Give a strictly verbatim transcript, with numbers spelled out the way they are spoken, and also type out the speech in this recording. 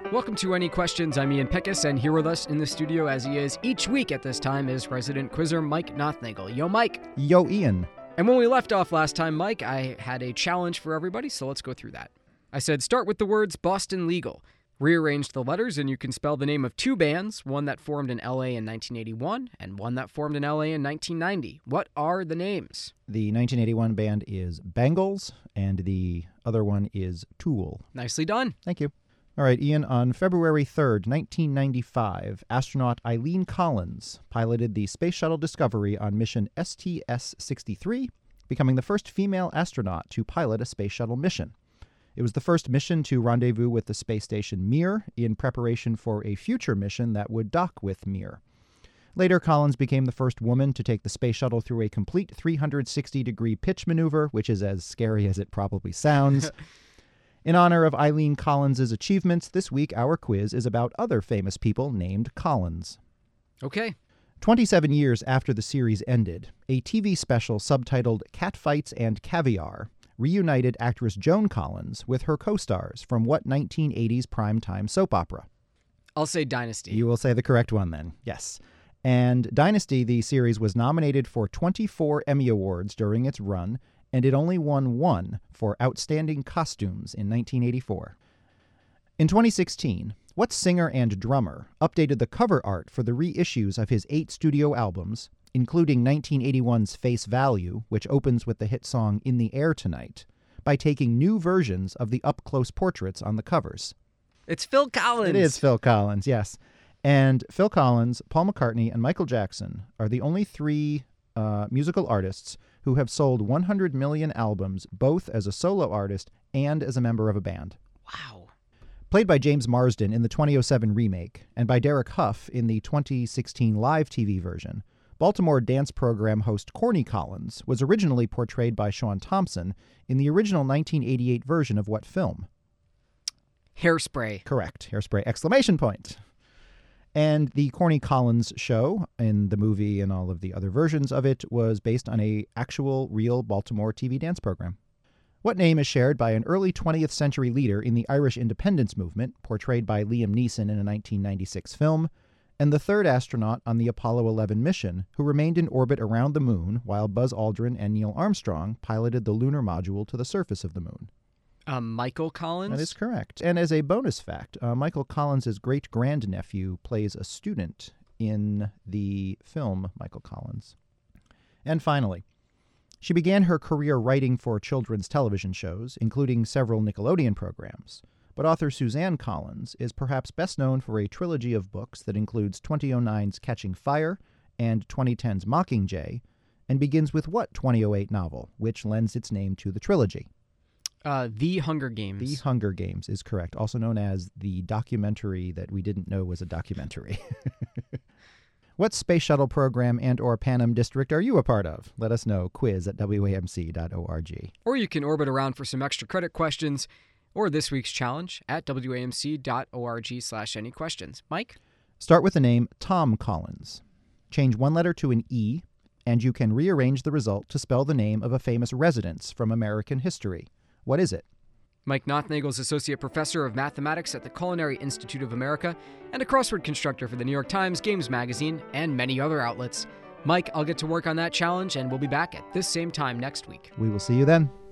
Welcome to Any Questions. I'm Ian Peckus, and here with us in the studio, as he is each week at this time, is resident quizzer Mike Nothnagel. Yo, Mike. Yo, Ian. And when we left off last time, Mike, I had a challenge for everybody, so let's go through that. I said start with the words Boston Legal. Rearrange the letters, and you can spell the name of two bands, one that formed in L A in nineteen eighty-one and one that formed in L A in nineteen ninety. What are the names? The nineteen eighty-one band is Bangles, and the other one is Tool. Nicely done. Thank you. All right, Ian, on February third, nineteen ninety-five, astronaut Eileen Collins piloted the Space Shuttle Discovery on mission S T S sixty-three, becoming the first female astronaut to pilot a space shuttle mission. It was the first mission to rendezvous with the space station Mir in preparation for a future mission that would dock with Mir. Later, Collins became the first woman to take the space shuttle through a complete three hundred sixty degree pitch maneuver, which is as scary as it probably sounds. In honor of Eileen Collins' achievements, this week our quiz is about other famous people named Collins. Okay. twenty-seven years after the series ended, a T V special subtitled Catfights and Caviar reunited actress Joan Collins with her co-stars from what nineteen eighties primetime soap opera? I'll say Dynasty. You will say the correct one then, yes. And Dynasty, the series, was nominated for twenty-four Emmy Awards during its run, and it only won one for Outstanding Costumes in nineteen eighty-four. In twenty sixteen, what singer and drummer updated the cover art for the reissues of his eight studio albums, including nineteen eighty-one's Face Value, which opens with the hit song In the Air Tonight, by taking new versions of the up-close portraits on the covers? It's Phil Collins. It is Phil Collins, yes. And Phil Collins, Paul McCartney, and Michael Jackson are the only three uh, musical artists who have sold one hundred million albums, both as a solo artist and as a member of a band. Wow. Played by James Marsden in the twenty oh seven remake and by Derek Huff in the twenty sixteen live T V version, Baltimore dance program host Corny Collins was originally portrayed by Sean Thompson in the original nineteen eighty-eight version of what film? Hairspray. Correct. Hairspray! Exclamation point. And the Corny Collins show, in the movie and all of the other versions of it, was based on a actual, real Baltimore T V dance program. What name is shared by an early twentieth century leader in the Irish independence movement, portrayed by Liam Neeson in a nineteen ninety-six film, and the third astronaut on the Apollo eleven mission, who remained in orbit around the moon while Buzz Aldrin and Neil Armstrong piloted the lunar module to the surface of the moon? Um, Michael Collins? That is correct. And as a bonus fact, uh, Michael Collins' great-grandnephew plays a student in the film Michael Collins. And finally, she began her career writing for children's television shows, including several Nickelodeon programs. But author Suzanne Collins is perhaps best known for a trilogy of books that includes twenty oh nine's Catching Fire and twenty ten's Mockingjay, and begins with what twenty oh eight novel, which lends its name to the trilogy? Uh, The Hunger Games. The Hunger Games is correct, also known as the documentary that we didn't know was a documentary. What space shuttle program and or Panem district are you a part of? Let us know. Quiz at W A M C dot org. Or you can orbit around for some extra credit questions, or this week's challenge at W A M C dot org slash any questions. Mike? Start with the name Tom Collins. Change one letter to an E, and you can rearrange the result to spell the name of a famous residence from American history. What is it? Mike Nothnagel is Associate Professor of Mathematics at the Culinary Institute of America and a crossword constructor for the New York Times, Games Magazine, and many other outlets. Mike, I'll get to work on that challenge, and we'll be back at this same time next week. We will see you then.